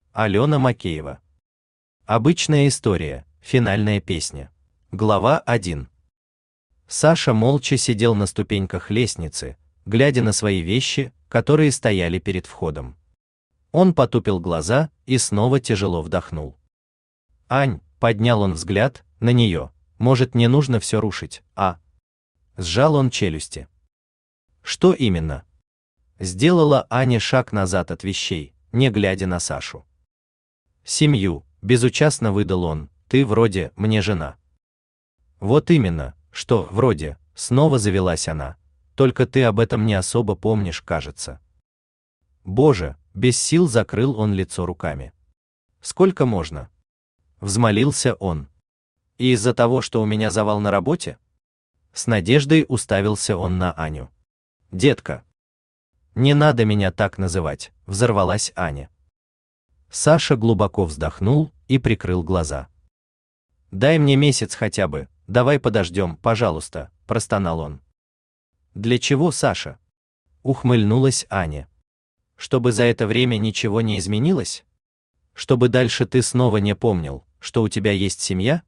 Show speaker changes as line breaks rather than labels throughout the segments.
Алена Макеева. Обычная история. Финальная песня. Глава 1. Саша молча сидел на ступеньках лестницы, глядя на свои вещи, которые стояли перед входом. Он потупил глаза и снова тяжело вдохнул. «Ань», — поднял он взгляд на нее, — «может, не нужно все рушить, а?» Сжал он челюсти. «Что именно?» Сделала Аня шаг назад от вещей, не глядя на Сашу. «Семью», — безучастно выдал он, — «ты вроде мне жена». «Вот именно, что вроде», — снова завелась она, — «только ты об этом не особо помнишь, кажется». «Боже», — без сил закрыл он лицо руками. «Сколько можно?» Взмолился он. «И из-за того, что у меня завал на работе?» С надеждой уставился он на Аню. «Детка». «Не надо меня так называть», — взорвалась Аня. Саша глубоко вздохнул и прикрыл глаза. «Дай мне месяц хотя бы, давай подождем, пожалуйста», — простонал он. «Для чего, Саша?» — ухмыльнулась Аня. «Чтобы за это время ничего не изменилось? Чтобы дальше ты снова не помнил, что у тебя есть семья?»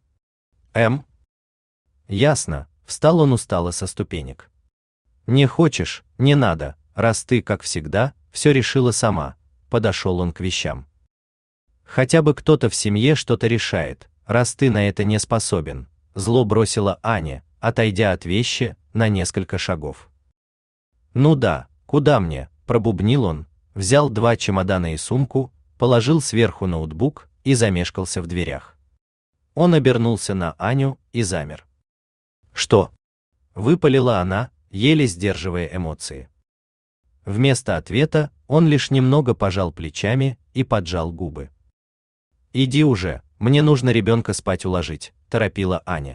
«Ясно», — встал он устало со ступенек. «Не хочешь, не надо, раз ты, как всегда, все решила сама», — подошел он к вещам. «Хотя бы кто-то в семье что-то решает, раз ты на это не способен», — зло бросила Аня, отойдя от вещи на несколько шагов. «Ну да, куда мне?» — пробубнил он, взял 2 чемодана и сумку, положил сверху ноутбук и замешкался в дверях. Он обернулся на Аню и замер. «Что?» — выпалила она, еле сдерживая эмоции. Вместо ответа он лишь немного пожал плечами и поджал губы. «Иди уже, мне нужно ребенка спать уложить», — торопила Аня.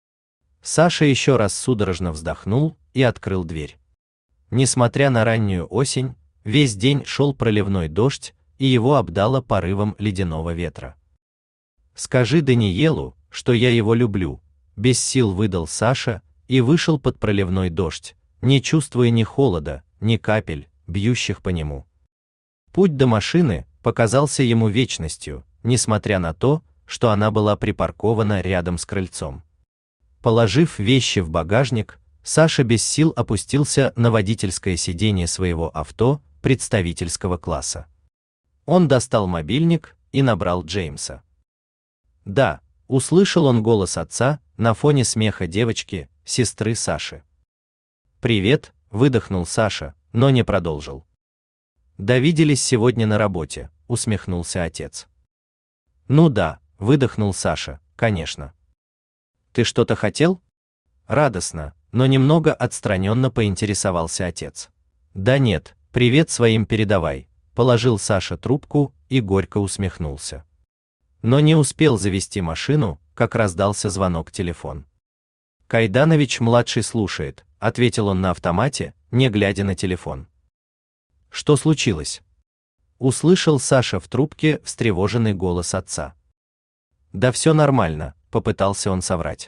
Саша еще раз судорожно вздохнул и открыл дверь. Несмотря на раннюю осень, весь день шел проливной дождь, и его обдало порывом ледяного ветра. «Скажи Даниэлу, что я его люблю», — без сил выдал Саша и вышел под проливной дождь, не чувствуя ни холода, ни капель, бьющих по нему. Путь до машины показался ему вечностью, несмотря на то, что она была припаркована рядом с крыльцом. Положив вещи в багажник, Саша без сил опустился на водительское сиденье своего авто представительского класса. Он достал мобильник и набрал Джеймса. «Да», — услышал он голос отца на фоне смеха девочки, сестры Саши. «Привет», — выдохнул Саша, но не продолжил. «Да виделись сегодня на работе», — усмехнулся отец. «Ну да», — выдохнул Саша, — «конечно». «Ты что-то хотел?» Радостно, но немного отстраненно поинтересовался отец. «Да нет, привет своим передавай», — положил Саша трубку и горько усмехнулся. Но не успел завести машину, как раздался звонок телефон. «Кайданович-младший слушает», — ответил он на автомате, не глядя на телефон. «Что случилось?» Услышал Саша в трубке встревоженный голос отца. «Да все нормально», — попытался он соврать.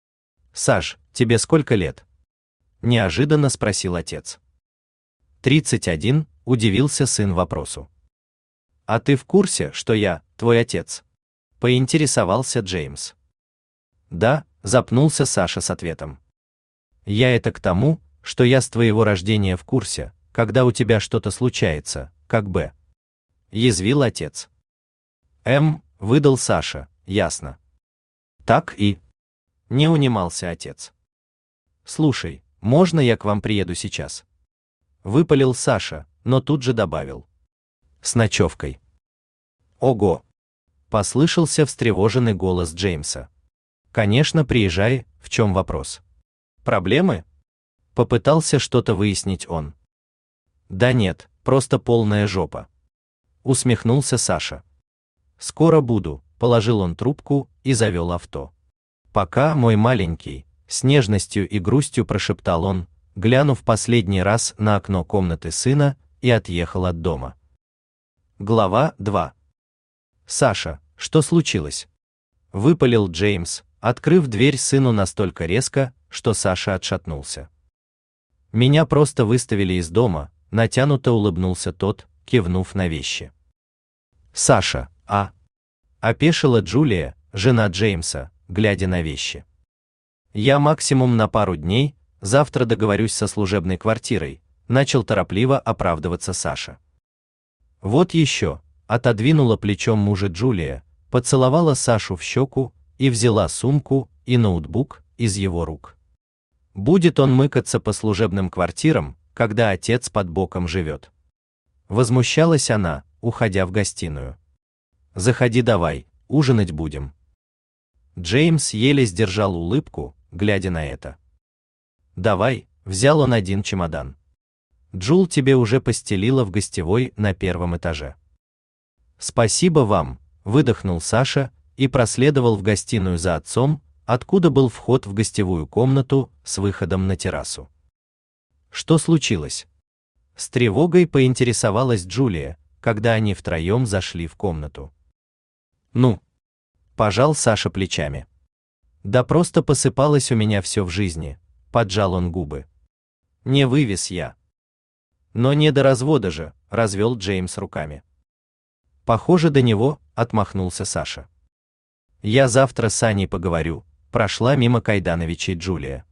«Саш, тебе сколько лет?» Неожиданно спросил отец. 31, удивился сын вопросу. «А ты в курсе, что я, твой отец?» Поинтересовался Джеймс. «Да», запнулся Саша с ответом. «Я это к тому, что я с твоего рождения в курсе, когда у тебя что-то случается, как бы». Язвил отец. Выдал Саша, ясно. «Так и...» Не унимался отец. «Слушай, можно я к вам приеду сейчас?» Выпалил Саша, но тут же добавил. «С ночевкой». «Ого!» Послышался встревоженный голос Джеймса. «Конечно, приезжай, в чем вопрос?» «Проблемы?» Попытался что-то выяснить он. «Да нет, просто полная жопа». Усмехнулся Саша. «Скоро буду», положил он трубку и завел авто. «Пока, мой маленький», с нежностью и грустью прошептал он, глянув последний раз на окно комнаты сына, и отъехал от дома. Глава 2. «Саша, что случилось?» Выпалил Джеймс, открыв дверь сыну настолько резко, что Саша отшатнулся. «Меня просто выставили из дома», натянуто улыбнулся тот, кивнув на вещи. Саша, а? Опешила Джулия, жена Джеймса, глядя на вещи. Я максимум на пару дней, завтра договорюсь со служебной квартирой, начал торопливо оправдываться Саша. Вот еще, отодвинула плечом мужа Джулия, поцеловала Сашу в щеку и взяла сумку и ноутбук из его рук. Будет он мыкаться по служебным квартирам, когда отец под боком живет. Возмущалась она, уходя в гостиную. Заходи давай, ужинать будем. Джеймс еле сдержал улыбку, глядя на это. Давай, взял он один чемодан. Джул тебе уже постелила в гостевой на первом этаже. Спасибо вам, выдохнул Саша и проследовал в гостиную за отцом, откуда был вход в гостевую комнату с выходом на террасу. Что случилось? С тревогой поинтересовалась Джулия, когда они втроем зашли в комнату. Ну, пожал Саша плечами. Да просто посыпалось у меня все в жизни, поджал он губы. Не вывез я. Но не до развода же, развел Джеймс руками. Похоже, до него, отмахнулся Саша. Я завтра с Аней поговорю, прошла мимо Кайдановичей Джулия.